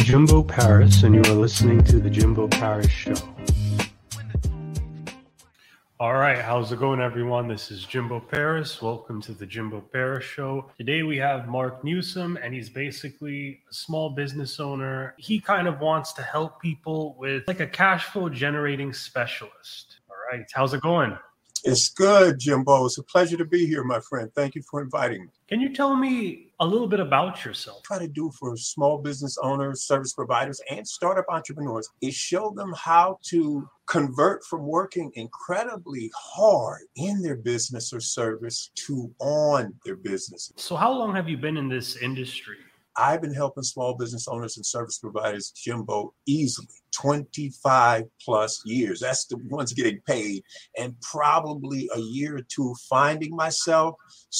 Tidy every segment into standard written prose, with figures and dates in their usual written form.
Jimbo Paris, and you are listening to The Jimbo Paris Show. All right, how's it going, everyone? This is Jimbo Paris. Welcome to The Jimbo Paris Show. Today we have Mark Newsom, and he's basically a small business owner. He kind of wants to help people with like a cash flow generating specialist. All right, how's it going? It's good, Jimbo. It's a pleasure to be here, my friend. Thank you for inviting me. Can you tell me a little bit about yourself? What I try to do for small business owners, service providers, and startup entrepreneurs is show them how to convert from working incredibly hard in their business or service to on their business. So how long have you been in this industry? I've been helping small business owners and service providers, Jimbo, easily 25 plus years. That's the ones getting paid, and probably a year or two finding myself.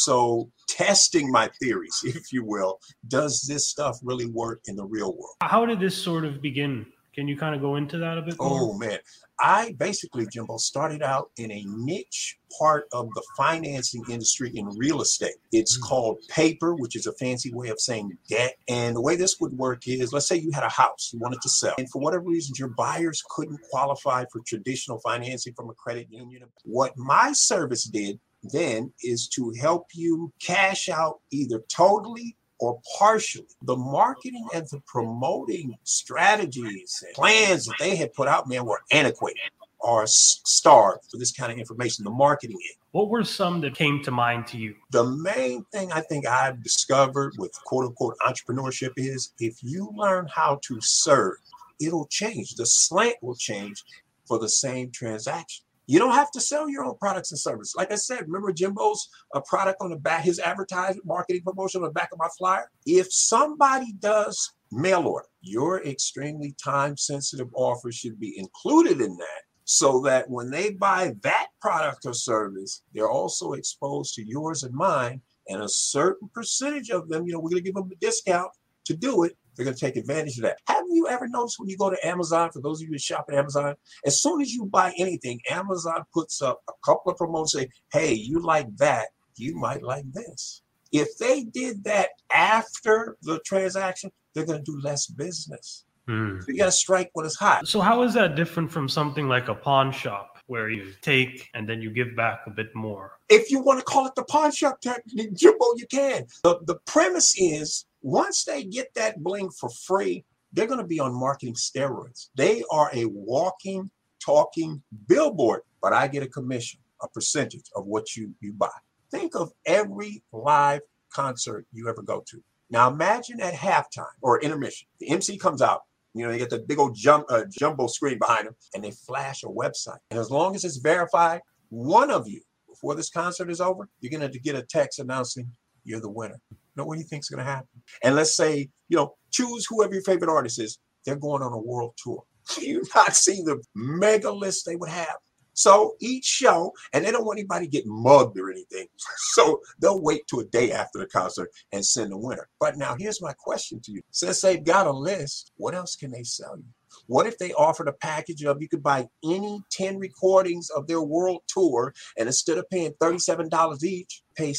So testing my theories, if you will. Does this stuff really work in the real world? How did this sort of begin? Can you kind of go into that a bit more? Oh, man. I basically, Jimbo, started out in a niche part of the financing industry in real estate. It's called paper, which is a fancy way of saying debt. And the way this would work is, let's say you had a house you wanted to sell, and for whatever reason, your buyers couldn't qualify for traditional financing from a credit union. What my service did then is to help you cash out either totally or partially. The marketing and the promoting strategies and plans that they had put out, man, were antiquated or starved for this kind of information, the marketing end. What were some that came to mind to you? The main thing I think I've discovered with quote unquote entrepreneurship is if you learn how to serve, it'll change. The slant will change for the same transaction. You don't have to sell your own products and services. Like I said, remember Jimbo's product on the back, his advertisement, marketing promotion on the back of my flyer? If somebody does mail order, your extremely time-sensitive offer should be included in that so that when they buy that product or service, they're also exposed to yours and mine, and a certain percentage of them, we're going to give them a discount to do it. They're going to take advantage of that. Haven't you ever noticed when you go to Amazon, for those of you who shop at Amazon, as soon as you buy anything, Amazon puts up a couple of promotions, say, hey, you like that, you might like this. If they did that after the transaction, they're going to do less business. So you got to strike when it's hot. So how is that different from something like a pawn shop where you take and then you give back a bit more? If you want to call it the pawn shop technique, Jimbo, you can. The premise is, once they get that bling for free, they're going to be on marketing steroids. They are a walking, talking billboard, but I get a commission, a percentage of what you buy. Think of every live concert you ever go to. Now imagine at halftime or intermission, the MC comes out, they get the big old jumbo screen behind them, and they flash a website. And as long as it's verified, one of you, before this concert is over, you're going to get a text announcing you're the winner. What do you think is going to happen? And let's say, choose whoever your favorite artist is. They're going on a world tour. You've not seen the mega list they would have. So each show, and they don't want anybody getting mugged or anything. So they'll wait till a day after the concert and send the winner. But now here's my question to you. Since they've got a list, what else can they sell you? What if they offered a package of you could buy any 10 recordings of their world tour, and instead of paying $37 each, pay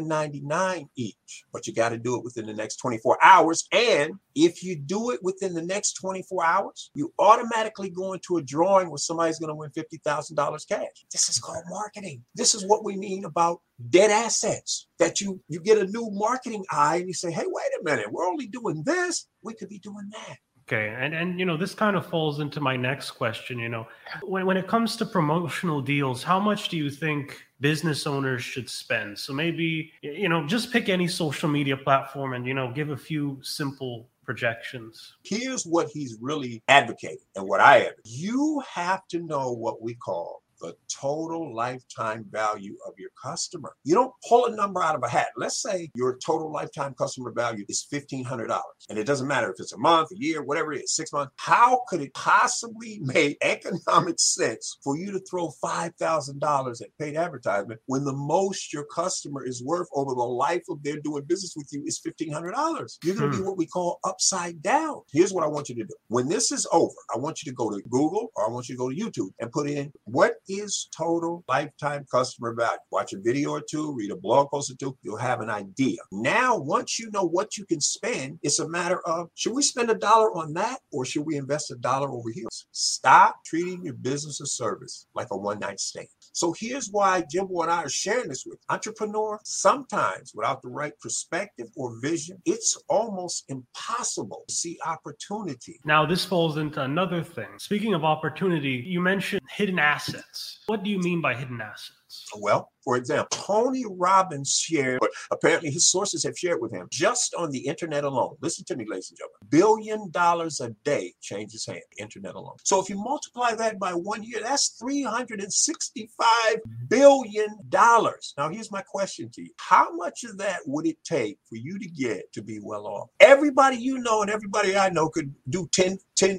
$7.99 each. But you got to do it within the next 24 hours. And if you do it within the next 24 hours, you automatically go into a drawing where somebody's going to win $50,000 cash. This is called marketing. This is what we mean about dead assets, that you get a new marketing eye and you say, hey, wait a minute, we're only doing this. We could be doing that. Okay. And this kind of falls into my next question. When it comes to promotional deals, how much do you think business owners should spend? So maybe, just pick any social media platform and, give a few simple projections. Here's what he's really advocating and what I advocate. You have to know what we call the total lifetime value of your customer. You don't pull a number out of a hat. Let's say your total lifetime customer value is $1,500. And it doesn't matter if it's a month, a year, whatever it is, 6 months. How could it possibly make economic sense for you to throw $5,000 at paid advertisement when the most your customer is worth over the life of their doing business with you is $1,500? You're going to be what we call upside down. Here's what I want you to do. When this is over, I want you to go to Google or I want you to go to YouTube and put in what is total lifetime customer value? Watch a video or two, read a blog post or two, you'll have an idea. Now, once you know what you can spend, it's a matter of, should we spend $1 on that or should we invest $1 over here? Stop treating your business or service like a one-night stand. So here's why Jimbo and I are sharing this with entrepreneurs. Sometimes without the right perspective or vision, it's almost impossible to see opportunity. Now, this falls into another thing. Speaking of opportunity, you mentioned hidden assets. What do you mean by hidden assets? Well, for example, Tony Robbins shared, but apparently his sources have shared with him, just on the internet alone. Listen to me, ladies and gentlemen. $1 billion a day changes hands, internet alone. So if you multiply that by 1 year, that's $365 billion. Now, here's my question to you. How much of that would it take for you to get to be well off? Everybody you know and everybody I know could do $10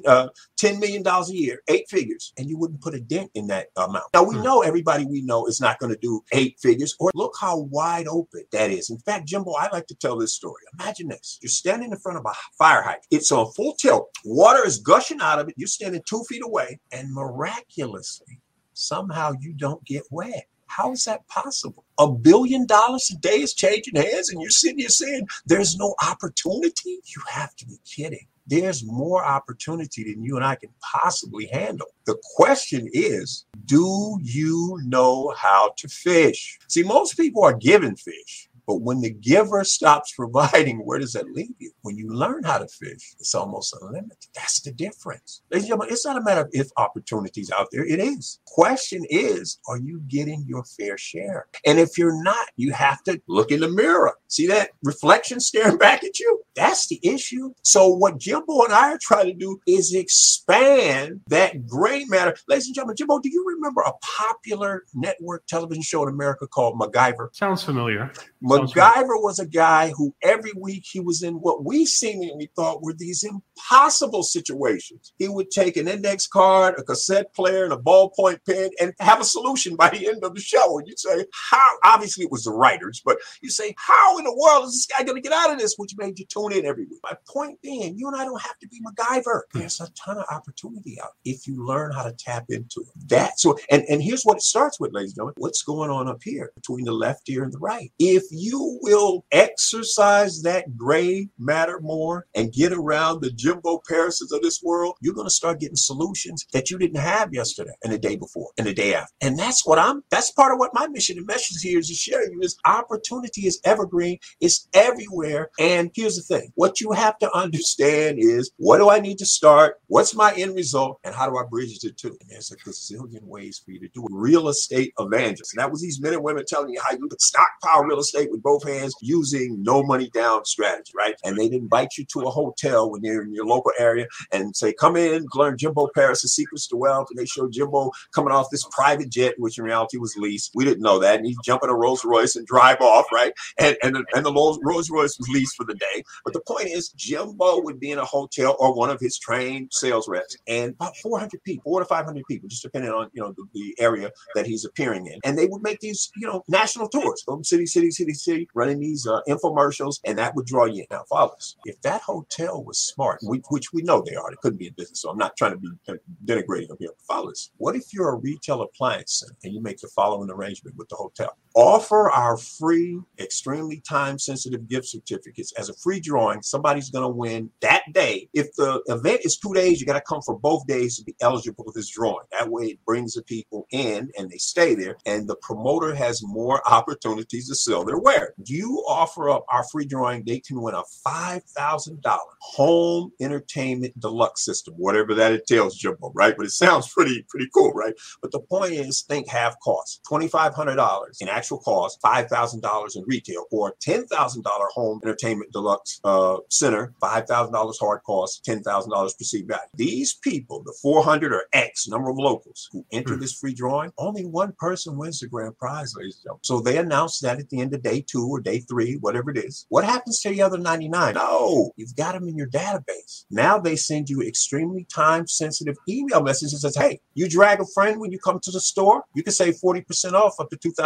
million a year, 8 figures, and you wouldn't put a dent in that amount. Now, we know everybody we know is not going to do 8 figures, or look how wide open that is. In fact, Jimbo, I like to tell this story. Imagine this. You're standing in front of a fire hydrant. It's on full tilt. Water is gushing out of it. You're standing 2 feet away, and miraculously, somehow you don't get wet. How is that possible? $1 billion a day is changing hands, and you're sitting here saying there's no opportunity? You have to be kidding. There's more opportunity than you and I can possibly handle. The question is, do you know how to fish? See, most people are given fish. But when the giver stops providing, where does that leave you? When you learn how to fish, it's almost unlimited. That's the difference. Ladies and gentlemen, it's not a matter of if opportunities out there. It is. Question is, are you getting your fair share? And if you're not, you have to look in the mirror. See that reflection staring back at you? That's the issue. So what Jimbo and I are trying to do is expand that gray matter. Ladies and gentlemen, Jimbo, do you remember a popular network television show in America called MacGyver? Sounds familiar. MacGyver was a guy who every week he was in what we seemingly thought were these impossible situations. He would take an index card, a cassette player, and a ballpoint pen and have a solution by the end of the show. And you'd say, how? Obviously, it was the writers, but you say, how in the world is this guy going to get out of this? Which made you tune in every week. My point being, you and I don't have to be MacGyver. There's a ton of opportunity out if you learn how to tap into it. And here's what it starts with, ladies and gentlemen. What's going on up here between the left ear and the right? If you will exercise that gray matter more and get around the Jimbo Parises of this world, you're going to start getting solutions that you didn't have yesterday and the day before and the day after. And that's part of what my mission and message here is to share you is opportunity is evergreen. It's everywhere. And here's the thing. What you have to understand is, what do I need to start? What's my end result? And how do I bridge the two? And there's a gazillion ways for you to do it. Real estate evangelists. And that was these men and women telling you how you could stockpile real estate with both hands using no money down strategy, right? And they'd invite you to a hotel when you're in your local area and say, come in, learn Jimbo Paris' secrets to wealth. And they show Jimbo coming off this private jet, which in reality was leased. We didn't know that. And he'd jump in a Rolls Royce and drive off, right? And the Rolls Royce was leased for the day. But the point is, Jimbo would be in a hotel or one of his trained sales reps, and about 400 people, 400 to 500 people, just depending on, the area that he's appearing in. And they would make these, national tours, go from city, running these infomercials, and that would draw you in. Now, fathers, if that hotel was smart, which we know they are, they couldn't be in business, so I'm not trying to be denigrating them here. Fathers, what if you're a retail appliance center and you make the following arrangement with the hotel? Offer our free, extremely time-sensitive gift certificates as a free drawing. Somebody's going to win that day. If the event is 2 days, you got to come for both days to be eligible for this drawing. That way it brings the people in and they stay there, and the promoter has more opportunities to sell their wares. You offer up our free drawing, they can win a $5,000 home entertainment deluxe system, whatever that entails, Jimbo, right? But it sounds pretty cool, right? But the point is, think half cost, $2,500 in actual cost, $5,000 in retail, or $10,000 home entertainment deluxe center, $5,000 hard cost, $10,000 perceived value. These people, the 400 or X number of locals who enter this free drawing, only one person wins the grand prize, ladies and gentlemen. So they announce that at the end of day 2 or day 3, whatever it is. What happens to the other 99? No, you've got them in your database. Now they send you extremely time-sensitive email messages that says, hey, you drag a friend when you come to the store, you can save 40% off up to $2,000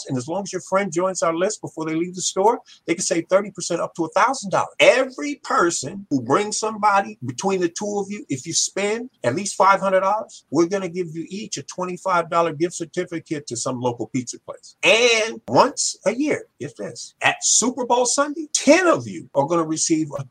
And as long as your friend joins our list before they leave the store, they can save 30% up to $1,000. Every person who brings somebody between the two of you, if you spend at least $500, we're going to give you each a $25 gift certificate to some local pizza place. And once a year, get this, at Super Bowl Sunday, 10 of you are going to receive a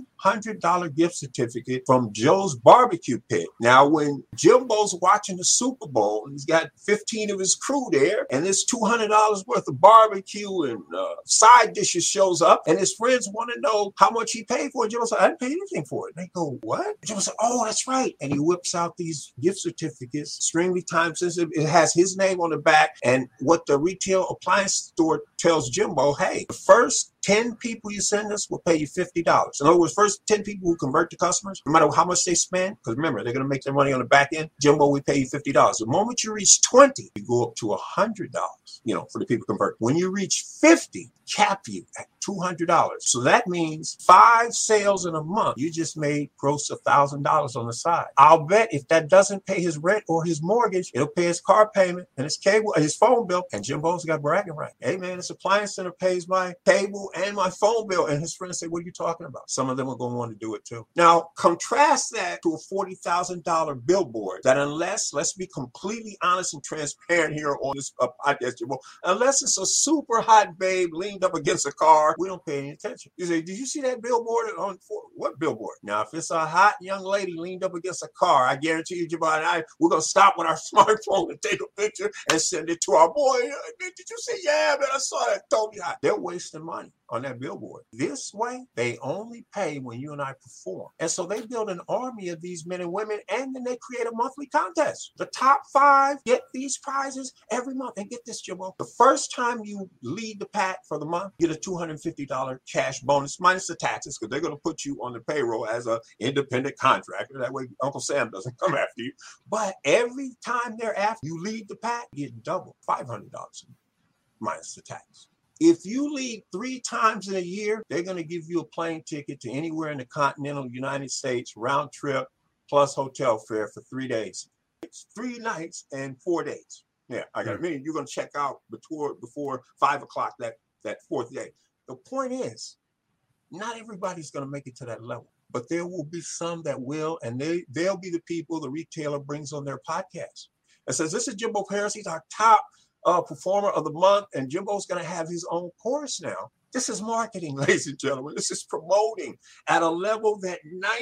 $200 gift certificate from Joe's Barbecue Pit. Now, when Jimbo's watching the Super Bowl, he's got 15 of his crew there, and this $200 worth of barbecue and side dishes shows up, and his friends want to know how much he paid for it. Jimbo said, I didn't pay anything for it. And they go, what? Jimbo said, oh, that's right. And he whips out these gift certificates, extremely time sensitive. It has his name on the back, and what the retail appliance store tells Jimbo, hey, the first 10 people you send us will pay you $50. In other words, first 10 people who convert to customers, no matter how much they spend, because remember, they're going to make their money on the back end. Jimbo, we pay you $50. The moment you reach 20, you go up to $100, for the people convert. When you reach 50, cap you at $200. So that means 5 sales in a month. You just made gross $1,000 on the side. I'll bet if that doesn't pay his rent or his mortgage, it'll pay his car payment and his cable and his phone bill. And Jimbo's got bragging right. Hey man, this appliance center pays my cable and my phone bill. And his friends say, what are you talking about? Some of them are going to want to do it too. Now, contrast that to a $40,000 billboard that unless, let's be completely honest and transparent here on this podcast, Jimbo, unless it's a super hot babe leaned up against a car, we don't pay any attention. You say, did you see that billboard? On what billboard? Now, if it's a hot young lady leaned up against a car, I guarantee you, Jimbo and I, we're going to stop with our smartphone and take a picture and send it to our boy. Did you see? Yeah, man, I saw that. Totally hot. They're wasting money on that billboard. This way, they only pay when you and I perform. And so they build an army of these men and women, and then they create a monthly contest. The top 5 get these prizes every month. And get this, Jimbo, the first time you lead the pack for the month, you get a $250 cash bonus minus the taxes, because they're going to put you on the payroll as an independent contractor. That way, Uncle Sam doesn't come after you. But every time thereafter you lead the pack, you get double, $500 minus the tax. If you lead 3 times in a year, they're going to give you a plane ticket to anywhere in the continental United States, round trip, plus hotel fare for 3 days. It's 3 nights and 4 days. Yeah, I got it. Meaning you're going to check out before 5 o'clock that 4th day. The point is, not everybody's going to make it to that level, but there will be some that will, and they'll be the people the retailer brings on their podcast and says, this is Jimbo Paris. He's our top performer of the month, and Jimbo's going to have his own course now. This is marketing, ladies and gentlemen. This is promoting at a level that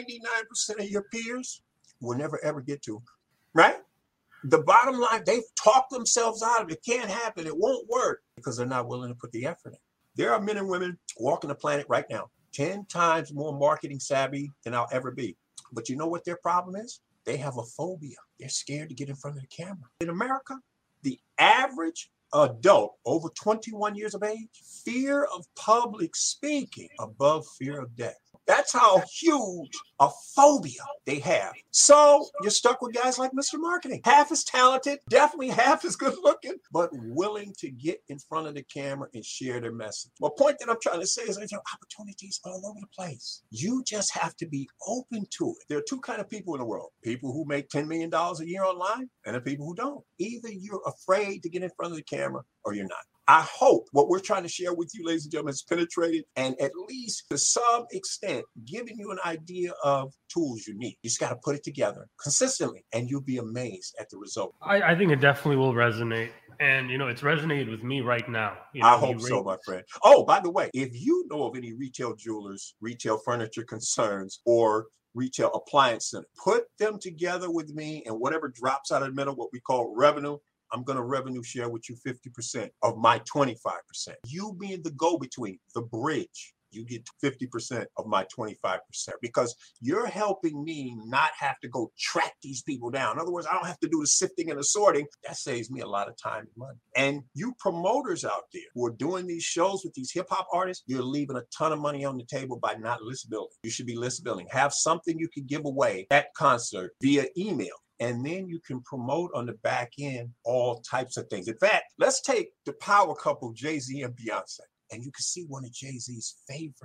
99% of your peers will never, ever get to, right? The bottom line, they've talked themselves out of it. It can't happen. It won't work because they're not willing to put the effort in. There are men and women walking the planet right now, 10 times more marketing savvy than I'll ever be. But you know what their problem is? They have a phobia. They're scared to get in front of the camera. In America, the average adult over 21 years of age, fear of public speaking above fear of death. That's how huge a phobia they have. So you're stuck with guys like Mr. Marketing. Half as talented, definitely half as good looking, but willing to get in front of the camera and share their message. The point that I'm trying to say is there's opportunities all over the place. You just have to be open to it. There are 2 kinds of people in the world. People who make $10 million a year online and the people who don't. Either you're afraid to get in front of the camera or you're not. I hope what we're trying to share with you, ladies and gentlemen, is penetrated and at least to some extent giving you an idea of tools you need. You just got to put it together consistently and you'll be amazed at the result. I think it definitely will resonate. And, it's resonated with me right now. I hope so, my friend. Oh, by the way, if you know of any retail jewelers, retail furniture concerns, or retail appliance center, put them together with me, and whatever drops out of the middle, what we call revenue, I'm going to revenue share with you 50% of my 25%. You being the go-between, the bridge, you get 50% of my 25% because you're helping me not have to go track these people down. In other words, I don't have to do the sifting and the sorting. That saves me a lot of time and money. And you promoters out there who are doing these shows with these hip hop artists, you're leaving a ton of money on the table by not list building. You should be list building. Have something you can give away at concert via email. And then you can promote on the back end all types of things. In fact, let's take the power couple, Jay-Z and Beyonce. And you can see one of Jay-Z's favorite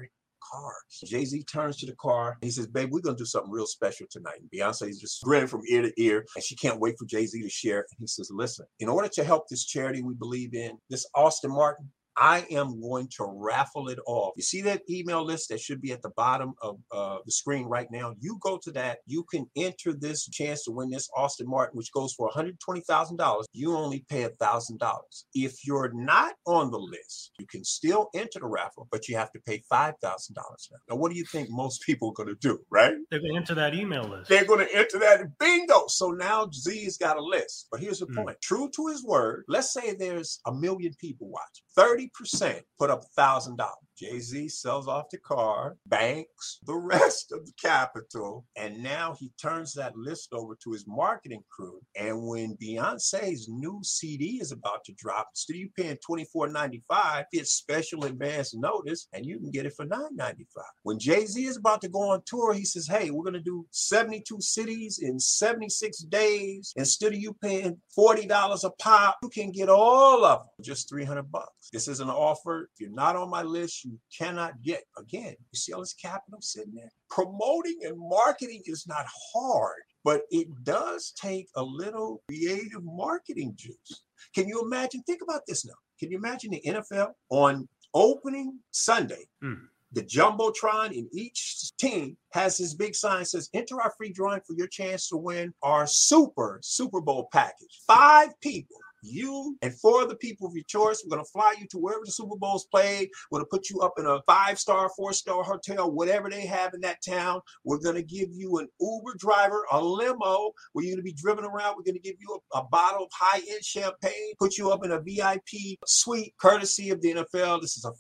cars. Jay-Z turns to the car. He says, babe, we're going to do something real special tonight. And Beyonce's just grinning from ear to ear, and she can't wait for Jay-Z to share. And he says, listen, in order to help this charity we believe in, this Aston Martin, I am going to raffle it off. You see that email list that should be at the bottom of the screen right now? You go to that. You can enter this chance to win this Aston Martin, which goes for $120,000. You only pay $1,000. If you're not on the list, you can still enter the raffle, but you have to pay $5,000 now. Now, what do you think most people are going to do, right? They're going to enter that email list. They're going to enter that. Bingo. So now Z's got a list. But here's the point. True to his word, let's say there's 1 million people watching. 30% put up $1,000. Jay-Z sells off the car, banks the rest of the capital, and now he turns that list over to his marketing crew. And when Beyonce's new CD is about to drop, instead of you paying $24.95, get special advance notice, and you can get it for $9.95. When Jay-Z is about to go on tour, he says, hey, we're going to do 72 cities in 76 days. Instead of you paying $40 a pop, you can get all of them for just $300. This is an offer. If you're not on my list, you cannot get. Again, you see all this capital sitting there? Promoting and marketing is not hard, but it does take a little creative marketing juice. Can you imagine? Think about this now. Can you imagine the NFL on opening Sunday? The Jumbotron in each team has this big sign that says, enter our free drawing for your chance to win our Super Bowl package. 5 people. You and 4 of the people of your choice. We're going to fly you to wherever the Super Bowl's played. We're going to put you up in a 5-star, 4-star hotel, whatever they have in that town. We're going to give you an Uber driver, a limo, where you're going to be driven around. We're going to give you a bottle of high-end champagne, put you up in a VIP suite, courtesy of the NFL. This is a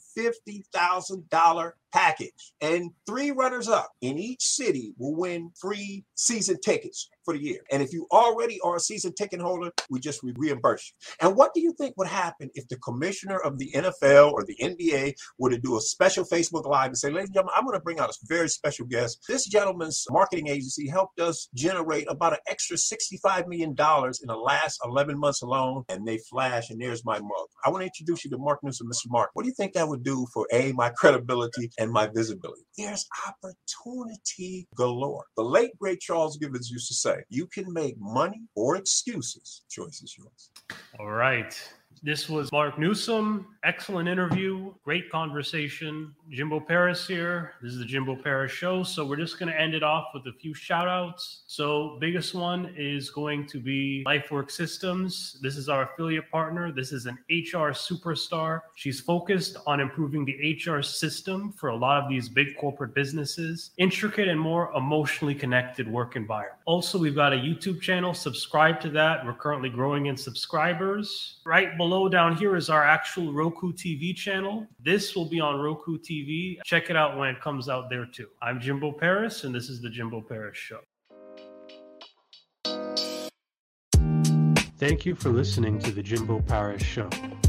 $50,000 package. And 3 runners-up in each city will win free season tickets for the year. And if you already are a season ticket holder, we just reimburse you. And what do you think would happen if the commissioner of the NFL or the NBA were to do a special Facebook Live and say, ladies and gentlemen, I'm going to bring out a very special guest. This gentleman's marketing agency helped us generate about an extra $65 million in the last 11 months alone. And they flash, and there's my mug. I want to introduce you to Mark Newsom, Mr. Mark. What do you think that would do for my credibility and my visibility? There's opportunity galore. The late, great Charles Givens used to say, you can make money or excuses. Choice is yours. All right. This was Mark Newsom. Excellent interview. Great conversation. Jimbo Paris here. This is the Jimbo Paris Show. So we're just going to end it off with a few shout outs. So biggest one is going to be LifeWork Systems. This is our affiliate partner. This is an HR superstar. She's focused on improving the HR system for a lot of these big corporate businesses. Intricate and more emotionally connected work environment. Also, we've got a YouTube channel. Subscribe to that. We're currently growing in subscribers. Right below down here is our actual Roku TV channel. This will be on Roku TV. Check it out when it comes out there too. I'm Jimbo Paris, and this is the Jimbo Paris Show. Thank you for listening to the Jimbo Paris Show.